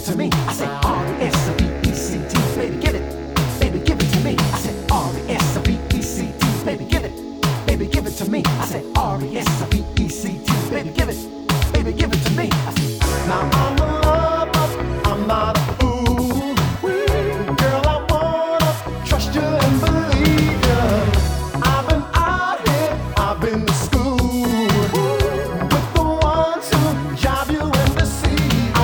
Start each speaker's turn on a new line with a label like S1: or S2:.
S1: it to me. I said R-E-S-P-E-C-T, baby, give it. Baby, give it to me. I said R-E-S-P-E-C-T, baby, give it. Baby, give it to me. I said R-E-S.